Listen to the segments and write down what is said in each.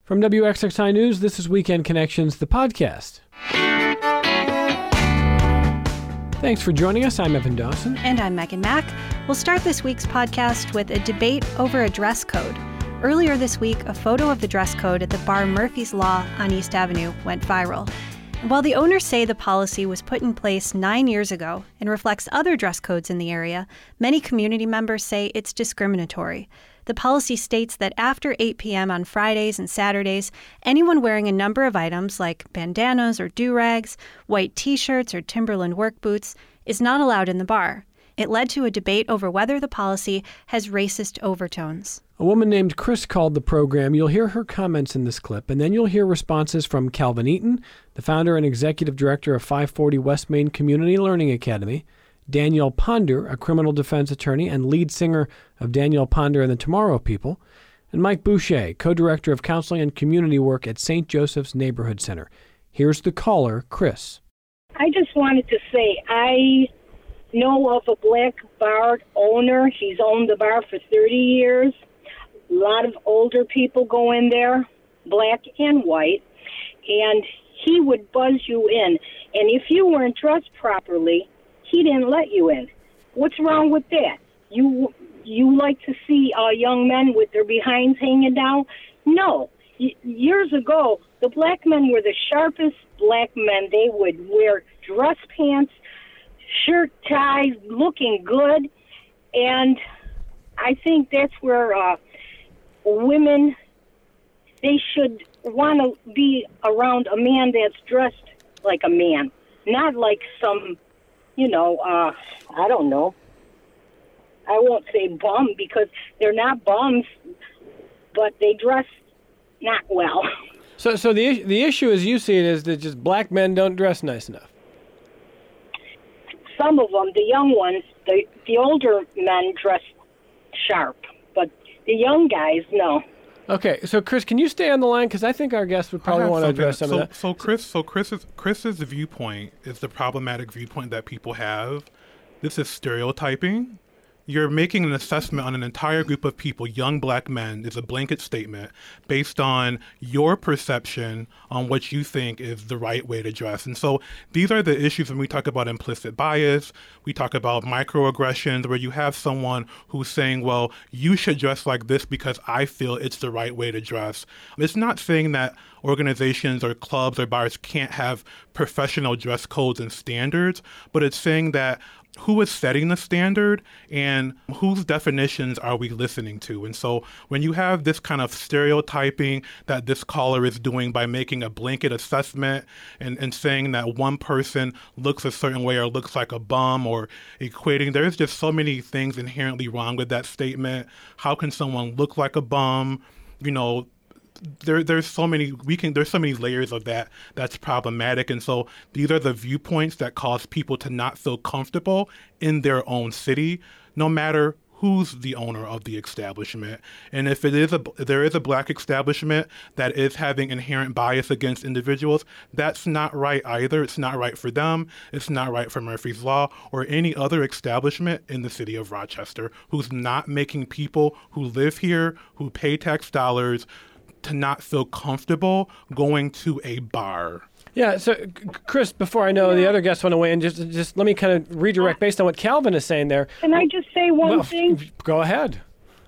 From WXXI News, this is Weekend Connections, the podcast. Thanks for joining us. I'm Evan Dawson. And I'm Megan Mack. We'll start this week's podcast with a debate over a dress code. Earlier this week, a photo of the dress code at the bar Murphy's Law on East Avenue went viral. And while the owners say the policy was put in place 9 years ago and reflects other dress codes in the area, many community members say it's discriminatory. The policy states that after 8 p.m. on Fridays and Saturdays, anyone wearing a number of items like bandanas or do-rags, white T-shirts or Timberland work boots is not allowed in the bar. It led to a debate over whether the policy has racist overtones. A woman named Chris called the program. You'll hear her comments in this clip, and then you'll hear responses from Calvin Eaton, the founder and executive director of 540 West Main Community Learning Academy, Danielle Ponder, a criminal defense attorney and lead singer of Danielle Ponder and the Tomorrow People, and Mike Boucher, co-director of counseling and community work at St. Joseph's Neighborhood Center. Here's the caller, Chris. I just wanted to say I know of a black bar owner. He's owned the bar for 30 years. A lot of older people go in there, black and white, and he would buzz you in. And if you weren't dressed properly, he didn't let you in. What's wrong with that? You like to see young men with their behinds hanging down? No. Years ago, the black men were the sharpest black men. They would wear dress pants, shirt ties, looking good. And I think that's where women, they should want to be around a man that's dressed like a man, not like some, I don't know. I won't say bum because they're not bums, but they dress not well. So the issue as you see it is that just black men don't dress nice enough. Some of them, the young ones, the older men dress sharp, but the young guys, no. Okay, so Chris, can you stay on the line? Because I think our guest would probably want to address some of that. So Chris's viewpoint is the problematic viewpoint that people have. This is stereotyping. You're making an assessment on an entire group of people, young black men, is a blanket statement based on your perception on what you think is the right way to dress. And so these are the issues when we talk about implicit bias. We talk about microaggressions where you have someone who's saying, well, you should dress like this because I feel it's the right way to dress. It's not saying that organizations or clubs or bars can't have professional dress codes and standards, but it's saying that who is setting the standard and whose definitions are we listening to? And so when you have this kind of stereotyping that this caller is doing by making a blanket assessment and saying that one person looks a certain way or looks like a bum or equating, there's just so many things inherently wrong with that statement. How can someone look like a bum? There's so many layers of that's problematic. And so these are the viewpoints that cause people to not feel comfortable in their own city, no matter who's the owner of the establishment. And if there is a black establishment that is having inherent bias against individuals, that's not right either. It's not right for them. It's not right for Murphy's Law or any other establishment in the city of Rochester who's not making people who live here, who pay tax dollars, to not feel comfortable going to a bar. Yeah, so Chris, before I know the other guests want to weigh in, just let me kind of redirect based on what Calvin is saying there. Can I just say one thing? Go ahead.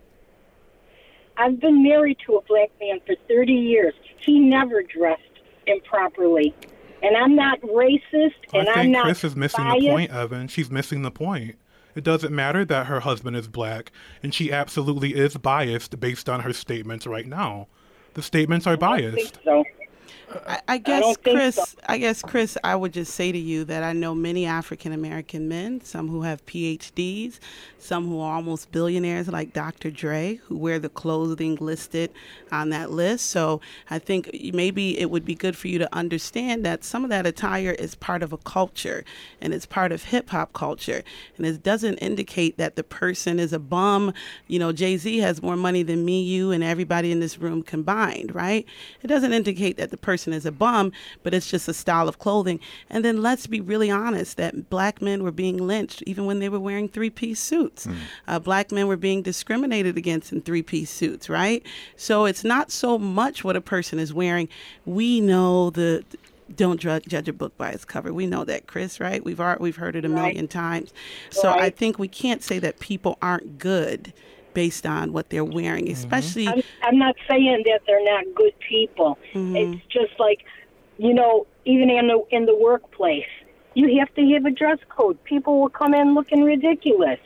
I've been married to a black man for 30 years. He never dressed improperly. And I'm not racist, and I'm not Chris is missing biased. the point, Evan. She's missing the point. It doesn't matter that her husband is black, and she absolutely is biased based on her statements right now. The statements are biased. I don't think so. I guess, Chris, I would just say to you that I know many African-American men, some who have PhDs, some who are almost billionaires like Dr. Dre, who wear the clothing listed on that list. So I think maybe it would be good for you to understand that some of that attire is part of a culture and it's part of hip-hop culture. And it doesn't indicate that the person is a bum. Jay-Z has more money than me, you, and everybody in this room combined, right? It doesn't indicate that the person is a bum, but it's just a style of clothing. And then let's be really honest that black men were being lynched even when they were wearing three-piece suits. Black men were being discriminated against in three-piece suits, right? So it's not so much what a person is wearing. We know don't judge a book by its cover. We know that, Chris, right? We've heard it a million times. So I think we can't say that people aren't good based on what they're wearing, especially. I'm not saying that they're not good people. It's just like, even in the workplace, you have to have a dress code. People will come in looking ridiculous.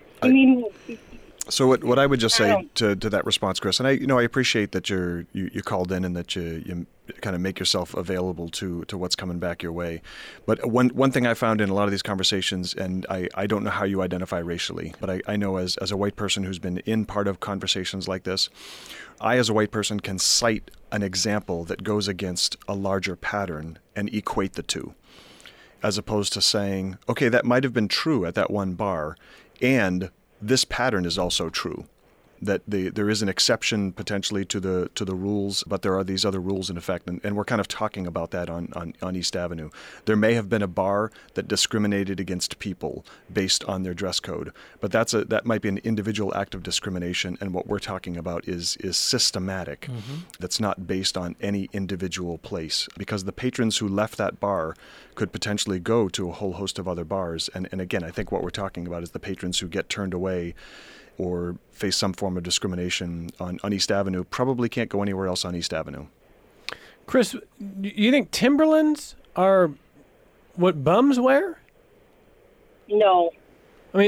So what I would just say to that response, Chris, and I appreciate that you called in and that you kind of make yourself available to what's coming back your way. But one thing I found in a lot of these conversations, and I don't know how you identify racially, but I know as a white person who's been in part of conversations like this, I as a white person can cite an example that goes against a larger pattern and equate the two, as opposed to saying, okay, that might have been true at that one bar, and this pattern is also true, that there is an exception potentially to the rules, but there are these other rules in effect, and we're kind of talking about that on East Avenue. There may have been a bar that discriminated against people based on their dress code, but that might be an individual act of discrimination, and what we're talking about is systematic. That's not based on any individual place, because the patrons who left that bar could potentially go to a whole host of other bars, and again, I think what we're talking about is the patrons who get turned away or face some form of discrimination on East Avenue probably can't go anywhere else on East Avenue. Chris, you think Timberlands are what bums wear? No. I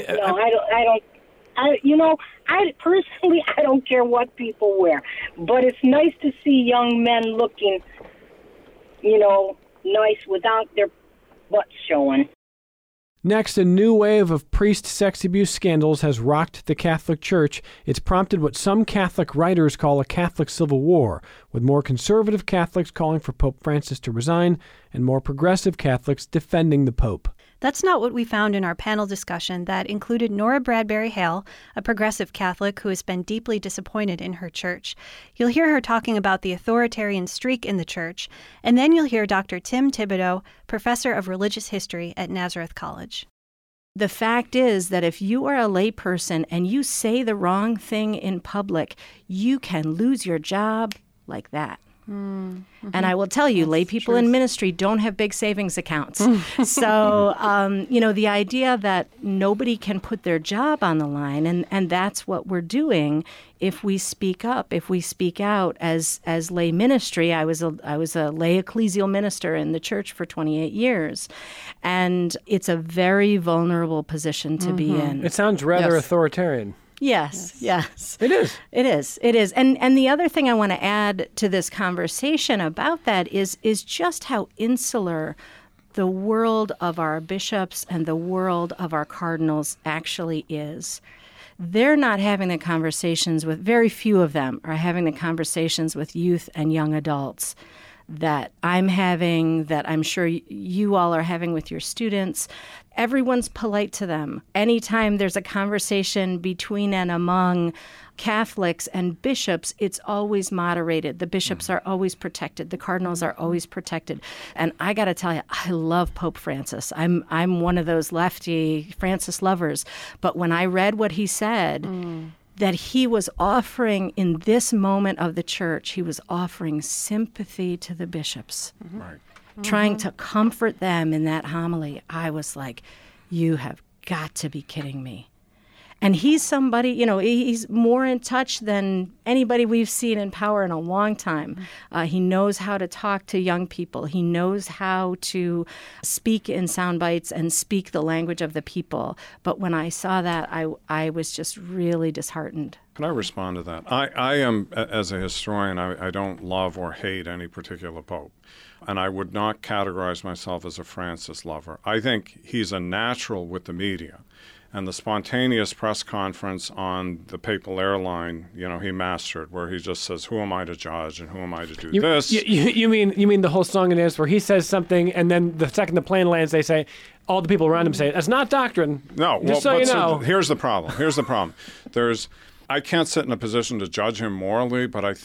personally, I don't care what people wear, but it's nice to see young men looking, nice without their butts showing. Next, a new wave of priest sex abuse scandals has rocked the Catholic Church. It's prompted what some Catholic writers call a Catholic civil war, with more conservative Catholics calling for Pope Francis to resign and more progressive Catholics defending the Pope. That's not what we found in our panel discussion that included Nora Bradbury Hale, a progressive Catholic who has been deeply disappointed in her church. You'll hear her talking about the authoritarian streak in the church, and then you'll hear Dr. Tim Thibodeau, professor of religious history at Nazareth College. The fact is that if you are a layperson and you say the wrong thing in public, you can lose your job like that. And I will tell you, lay people in ministry don't have big savings accounts. So, the idea that nobody can put their job on the line, and that's what we're doing if we speak up, if we speak out as lay ministry. I was a lay ecclesial minister in the church for 28 years, and it's a very vulnerable position to be in. It sounds rather authoritarian. Yes. It is. It is. And the other thing I want to add to this conversation about that is just how insular the world of our bishops and the world of our cardinals actually is. They're not having the conversations with, very few of them are having the conversations with youth and young adults that I'm having, that I'm sure you all are having with your students. Everyone's polite to them. Anytime there's a conversation between and among Catholics and bishops, it's always moderated. The bishops are always protected. The cardinals are always protected. And I got to tell you, I love Pope Francis. I'm one of those lefty Francis lovers. But when I read what he said, that he was offering in this moment of the church, he was offering sympathy to the bishops. Right. Trying to comfort them in that homily. I was like, you have got to be kidding me. And he's somebody, he's more in touch than anybody we've seen in power in a long time. He knows how to talk to young people. He knows how to speak in sound bites and speak the language of the people. But when I saw that, I was just really disheartened. Can I respond to that? I am, as a historian, I don't love or hate any particular pope. And I would not categorize myself as a Francis lover. I think he's a natural with the media. And the spontaneous press conference on the papal airline, he mastered, where he just says, who am I to judge and who am I to do this? You mean the whole song and dance where he says something and then the second the plane lands, they say, all the people around him say, that's not doctrine. No. Just so you know. Here's the problem. I can't sit in a position to judge him morally, but I think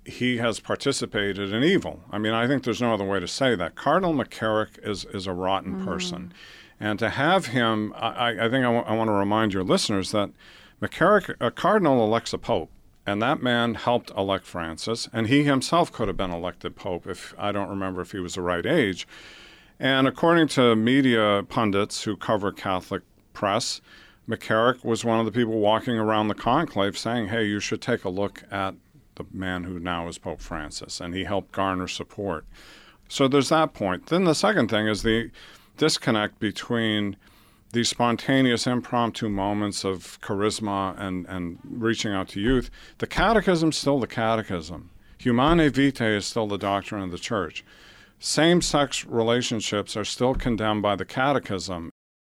he has participated in evil. I mean, I think there's no other way to say that. Cardinal McCarrick is a rotten person. And to have him, I think I want to remind your listeners that McCarrick, a cardinal elects a pope, and that man helped elect Francis, and he himself could have been elected pope if I don't remember if he was the right age. And according to media pundits who cover Catholic press, McCarrick was one of the people walking around the conclave saying, hey, you should take a look at the man who now is Pope Francis, and he helped garner support. So there's that point. Then the second thing is the disconnect between these spontaneous impromptu moments of charisma and reaching out to youth. The catechism's still the catechism. Humanae Vitae is still the doctrine of the church. Same-sex relationships are still condemned by the catechism.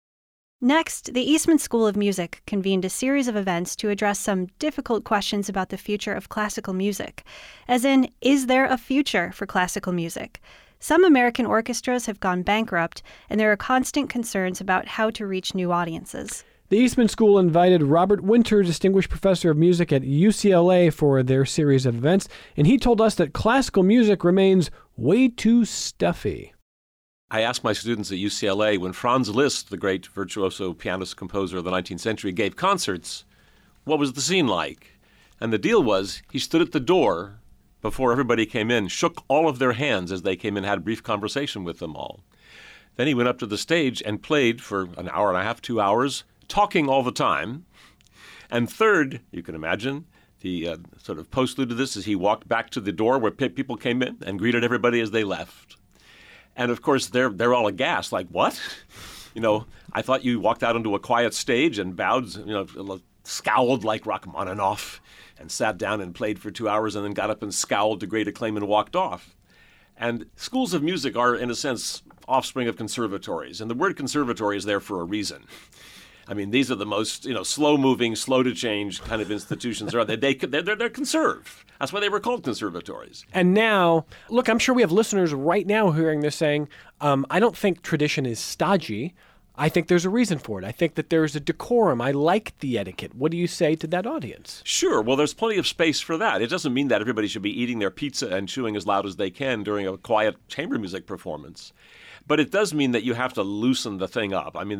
Next, the Eastman School of Music convened a series of events to address some difficult questions about the future of classical music. As in, is there a future for classical music? Some American orchestras have gone bankrupt, and there are constant concerns about how to reach new audiences. The Eastman School invited Robert Winter, Distinguished Professor of Music at UCLA, for their series of events, and he told us that classical music remains way too stuffy. I asked my students at UCLA, when Franz Liszt, the great virtuoso pianist composer of the 19th century, gave concerts, what was the scene like? And the deal was, he stood at the door before everybody came in, shook all of their hands as they came in, had a brief conversation with them all. Then he went up to the stage and played for an hour and a half, 2 hours, talking all the time. And third, you can imagine, the sort of postlude to this is he walked back to the door where people came in and greeted everybody as they left. And of course, they're all aghast, like, what? You know, I thought you walked out onto a quiet stage and bowed, scowled like Rachmaninoff, and sat down and played for 2 hours and then got up and scowled to great acclaim and walked off. And schools of music are, in a sense, offspring of conservatories. And the word conservatory is there for a reason. I mean, these are the most, slow-moving, slow-to-change kind of institutions. They're conserved. That's why they were called conservatories. And now, look, I'm sure we have listeners right now hearing this saying, I don't think tradition is stodgy. I think there's a reason for it. I think that there's a decorum. I like the etiquette. What do you say to that audience? Sure. Well, there's plenty of space for that. It doesn't mean that everybody should be eating their pizza and chewing as loud as they can during a quiet chamber music performance. But it does mean that you have to loosen the thing up. I mean,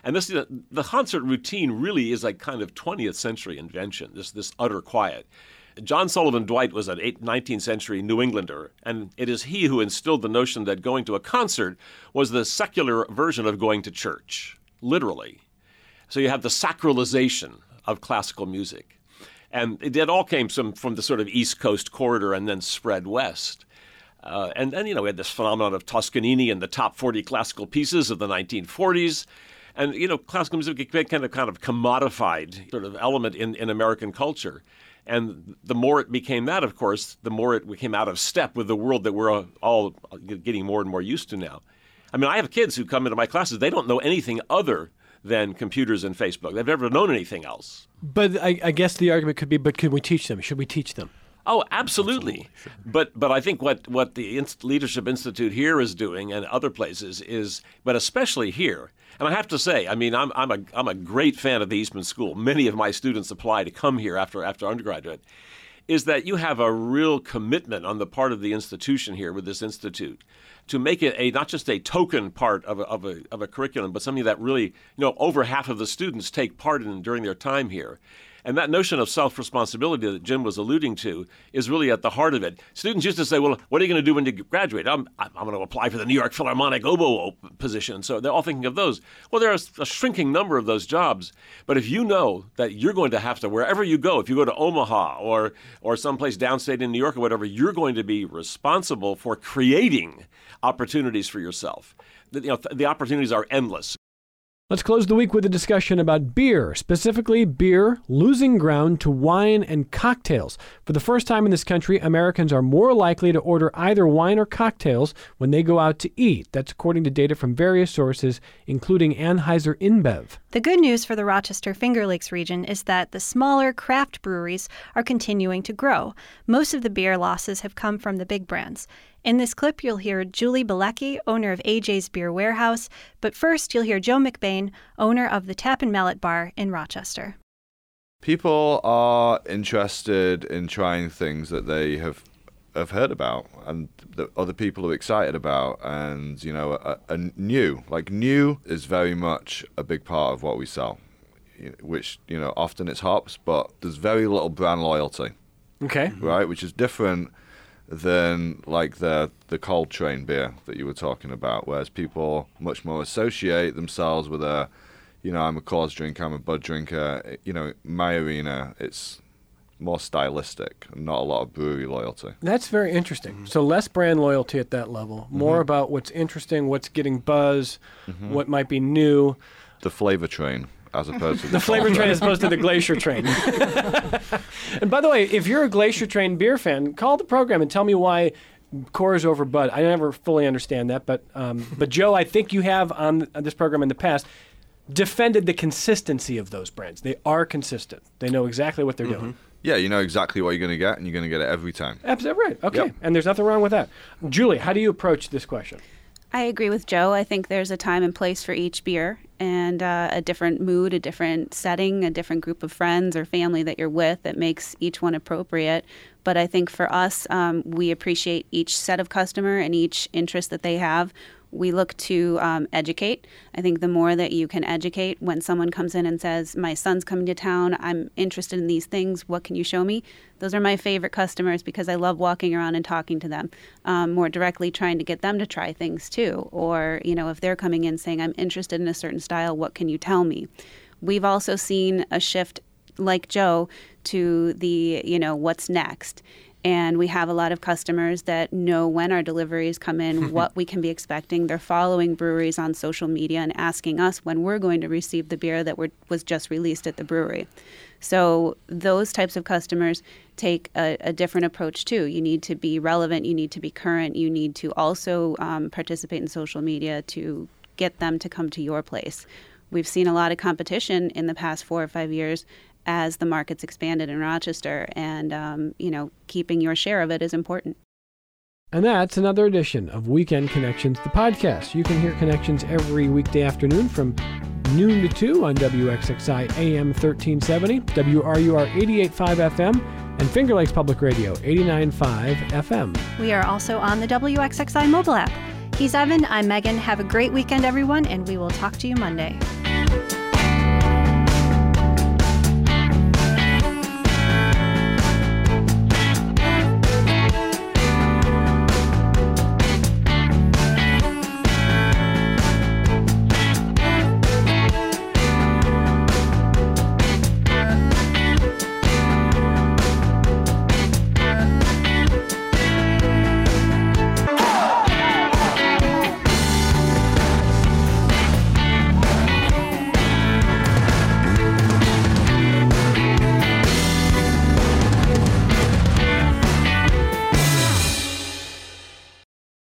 the concert routine really is a kind of 20th century invention, this utter quiet. John Sullivan Dwight was an 19th century New Englander, and it is he who instilled the notion that going to a concert was the secular version of going to church, literally. So you have the sacralization of classical music. And it all came from the sort of East Coast corridor and then spread west. And then, we had this phenomenon of Toscanini and the top 40 classical pieces of the 1940s. And, classical music became kind of commodified sort of element in American culture. And the more it became that, of course, the more it became out of step with the world that we're all getting more and more used to now. I mean, I have kids who come into my classes. They don't know anything other than computers and Facebook. They've never known anything else. But I guess the argument could be, but can we teach them? Should we teach them? Oh, absolutely. Sure. But I think what the Leadership Institute here is doing and other places is, but especially here, and I have to say, I mean, I'm a great fan of the Eastman School. Many of my students apply to come here after undergraduate, is that you have a real commitment on the part of the institution here with this institute to make it not just a token part of a curriculum, but something that really, over half of the students take part in during their time here. And that notion of self-responsibility that Jim was alluding to is really at the heart of it. Students used to say, well, what are you going to do when you graduate? I'm going to apply for the New York Philharmonic oboe position. So they're all thinking of those. Well, there are a shrinking number of those jobs. But if you know that you're going to have to, wherever you go, if you go to Omaha or someplace downstate in New York or whatever, you're going to be responsible for creating opportunities for yourself. The opportunities are endless. Let's close the week with a discussion about beer, specifically beer losing ground to wine and cocktails. For the first time in this country, Americans are more likely to order either wine or cocktails when they go out to eat. That's according to data from various sources, including Anheuser InBev. The good news for the Rochester Finger Lakes region is that the smaller craft breweries are continuing to grow. Most of the beer losses have come from the big brands. In this clip, you'll hear Julie Bilecki, owner of AJ's Beer Warehouse. But first, you'll hear Joe McBain, owner of the Tap and Mallet Bar in Rochester. People are interested in trying things that they have have heard about and that other people are excited about, and new is very much a big part of what we sell, which often it's hops, but there's very little brand loyalty. Okay. Right, which is different than like the Coltrane beer that you were talking about, whereas people much more associate themselves with I'm a Coors drinker, I'm a Bud drinker. My arena, it's more stylistic, not a lot of brewery loyalty. That's very interesting. So less brand loyalty at that level, more about what's interesting, what's getting buzz, what might be new. The flavor train, as opposed to the flavor train as opposed to the Glacier train. And by the way, if you're a Glacier Train beer fan, call the program and tell me why Coors over Bud. I never fully understand that, but Joe, I think you have on this program in the past defended the consistency of those brands. They are consistent. They know exactly what they're doing. Yeah, you know exactly what you're going to get, and you're going to get it every time. Absolutely right. Okay, Yep. And there's nothing wrong with that. Julie, how do you approach this question? I agree with Joe. I think there's a time and place for each beer, and a different mood, a different setting, a different group of friends or family that you're with that makes each one appropriate. But I think for us, we appreciate each set of customer and each interest that they have. We look to educate. I think the more that you can educate when someone comes in and says, my son's coming to town, I'm interested in these things, what can you show me? Those are my favorite customers because I love walking around and talking to them, more directly trying to get them to try things too. Or, if they're coming in saying, I'm interested in a certain style, what can you tell me? We've also seen a shift, like Joe, to the, what's next. And we have a lot of customers that know when our deliveries come in, what we can be expecting. They're following breweries on social media and asking us when we're going to receive the beer that was just released at the brewery. So those types of customers take a different approach too. You need to be relevant. You need to be current. You need to also participate in social media to get them to come to your place. We've seen a lot of competition in the past 4 or 5 years as the market's expanded in Rochester, and keeping your share of it is important. And that's another edition of Weekend Connections, the podcast. You can hear Connections every weekday afternoon from noon to 2 on WXXI AM 1370, WRUR 88.5 FM, and Finger Lakes Public Radio 89.5 FM. We are also on the WXXI mobile app. He's Evan, I'm Megan. Have a great weekend, everyone, and we will talk to you Monday.